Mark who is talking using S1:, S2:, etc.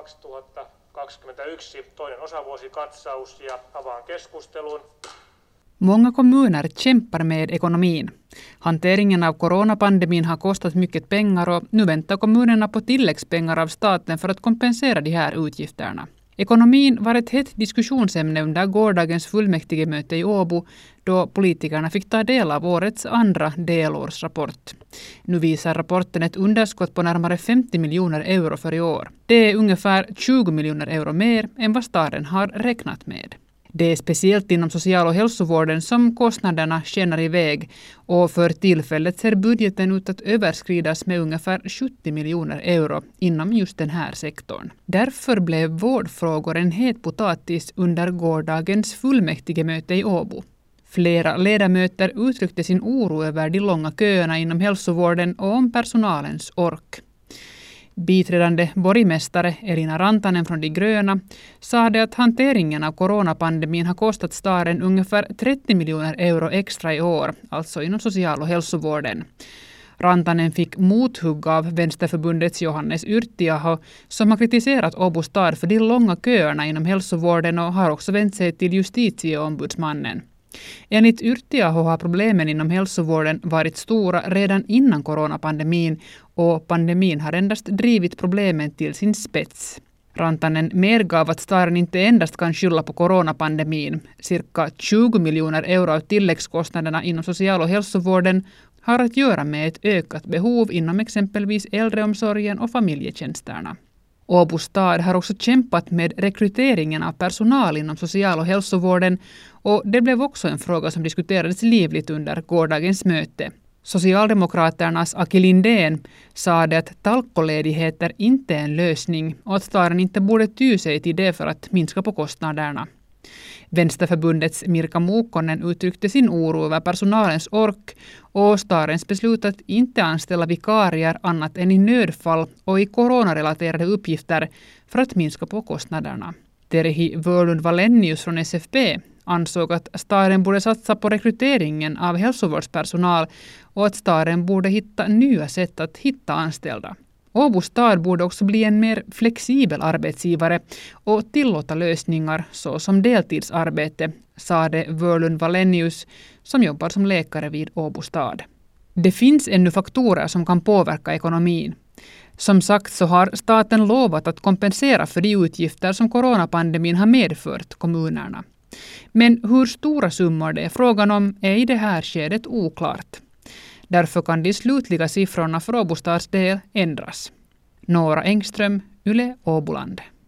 S1: 2021 toinen osavuosikatsaus ja avaan keskustelun.
S2: Många kommuner kämpar med ekonomin. Hanteringen av coronapandemin har kostat mycket pengar och nu väntar kommunerna på tilläggspengar av staten för att kompensera de här utgifterna. Ekonomin var ett hett diskussionsämne under gårdagens fullmäktigemöte i Åbo då politikerna fick ta del av årets andra delårsrapport. Nu visar rapporten ett underskott på närmare 50 miljoner euro för i år. Det är ungefär 20 miljoner euro mer än vad staden har räknat med. Det är speciellt inom social- och hälsovården som kostnaderna skenar iväg och för tillfället ser budgeten ut att överskridas med ungefär 70 miljoner euro inom just den här sektorn. Därför blev vårdfrågor en het potatis under gårdagens fullmäktigemöte i Åbo. Flera ledamöter uttryckte sin oro över de långa köerna inom hälsovården och om personalens ork. Biträdande borgmästare Elina Rantanen från De gröna sa att hanteringen av coronapandemin har kostat staden ungefär 30 miljoner euro extra i år, alltså inom social- och hälsovården. Rantanen fick mothugg av Vänsterförbundets Johannes Yrttiaho som har kritiserat Åbo stad för de långa köerna inom hälsovården och har också vänt sig till justitieombudsmannen. Enligt Yrttiaho har problemen inom hälsovården varit stora redan innan coronapandemin och pandemin har endast drivit problemen till sin spets. Rantanen medgav att staden inte endast kan skylla på coronapandemin. Cirka 20 miljoner euro av tilläggskostnaderna inom social- och hälsovården har att göra med ett ökat behov inom exempelvis äldreomsorgen och familjetjänsterna. Åbo stad har också kämpat med rekryteringen av personal inom social- och hälsovården och det blev också en fråga som diskuterades livligt under gårdagens möte. Socialdemokraternas Aki Lindén sa att talkoledigheter inte är en lösning och att staden inte borde ty sig till det för att minska på kostnaderna. Vänsterförbundets Mirka Muukkonen uttryckte sin oro över personalens ork och stadens beslut att inte anställa vikarier annat än i nödfall och i coronarelaterade uppgifter för att minska på kostnaderna. Terhi Vörlund Wallenius från SFP ansåg att staden borde satsa på rekryteringen av hälsovårdspersonal och att staden borde hitta nya sätt att hitta anställda. Åbo stad borde också bli en mer flexibel arbetsgivare och tillåta lösningar såsom deltidsarbete, sade Vörlund Wallenius som jobbar som läkare vid Åbo stad. Det finns ännu faktorer som kan påverka ekonomin. Som sagt så har staten lovat att kompensera för de utgifter som coronapandemin har medfört kommunerna. Men hur stora summor det är frågan om är i det här skedet oklart. Därför kan de slutliga siffrorna för Åbo stads del ändras. Nora Engström, Yle Åboland.